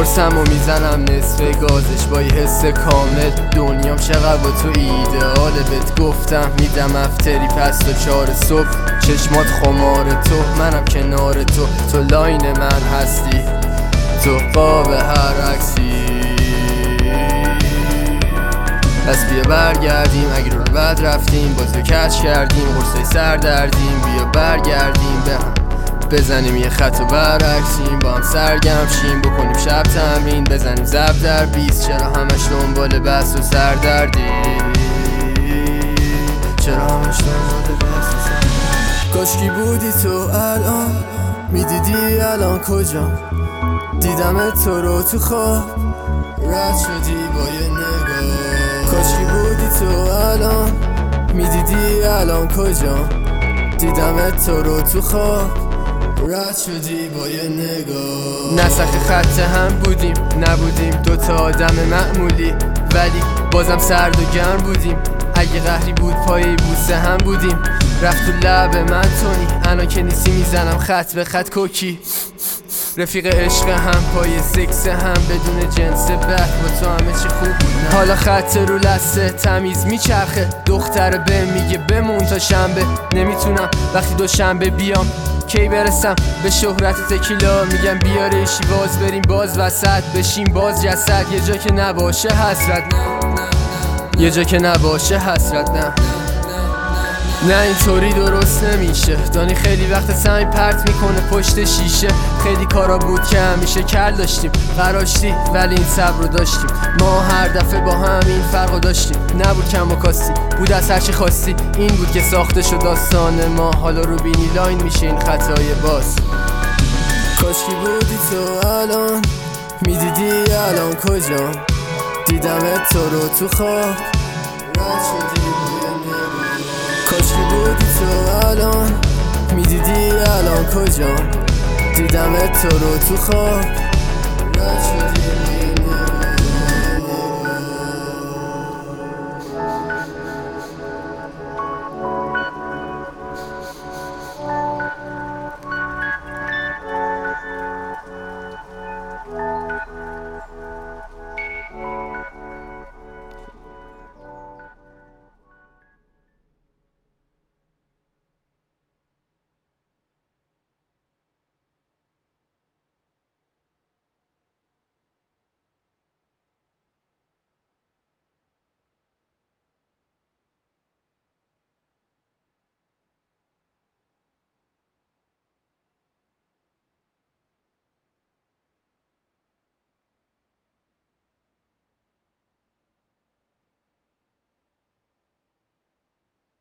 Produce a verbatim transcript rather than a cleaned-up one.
قرصم و میزنم نصف گازش با یه حس کامل. دنیام چقدر با تو ایدئاله، بهت گفتم میدم افتری پس تا چهار صبح. چشمات خمار تو، منم کنار تو، تو لاین من هستی، تو قاب هر عکسی. پس بیا برگردیم، اگه رو بد رفتیم باز به کج کردیم، قرصای سر دردیم. بیا برگردیم به هم بزنیم یه خط و برعکسیم، با هم سرگرم شیم، بکنیم شب تمرین، بزنیم زب در بیست. چرا همش دنبال بحث و سردردی؟ چرا همش دنبال بحث و سردردی؟ کاشکی بودی تو الان، میدیدی الان کجا؟ دیدمت تو رو تو خواب، رد شدی با یه نگاه. کاشکی بودی تو الان، میدیدی الان کجا؟ دیدمت تو رو تو خواب، رد شدی با یه نگاه. نسخ خط هم بودیم نبودیم، دوتا آدم معمولی ولی بازم سرد و گرم بودیم. اگه قهری بود پای بوسه هم بودیم. رفت تو لب من تونی، انا که نیستی میزنم خط به خط کوکی. رفیق عشق هم پای سکس هم، بدون جنس بد با تو همه چی خوب بود. حالا خط رو لسه تمیز میچرخه، دختر به میگه بمون تا شنبه. نمیتونم وقتی دو شنبه بیام، کی برسم به شهرت تکیلا. میگم بیارشی باز بریم باز وسط بشیم باز جسد. یه جا که نباشه حسرت، یه جا که نباشه حسرت. نه نه اینطوری درست نمیشه. دانی خیلی وقت سمی پرت میکنه پشت شیشه. خیلی کارا بود که همیشه کل داشتیم، قراشتی ولی این صبر رو داشتیم. ما هر دفعه با هم این فرق رو داشتیم. نبود کم و کاستی، بود از هرچی خواستی. این بود که ساخته شد داستان ما. حالا رو بینی لاین میشه این خطای باز. کاشکی بودی تو الان، میدیدی الان کجا؟ دیدمت تو رو تو خواب، رد شدی. کاشکی بودی تو الان، میدیدی الان کجا؟ دیدمت تو رو تو خواب، رد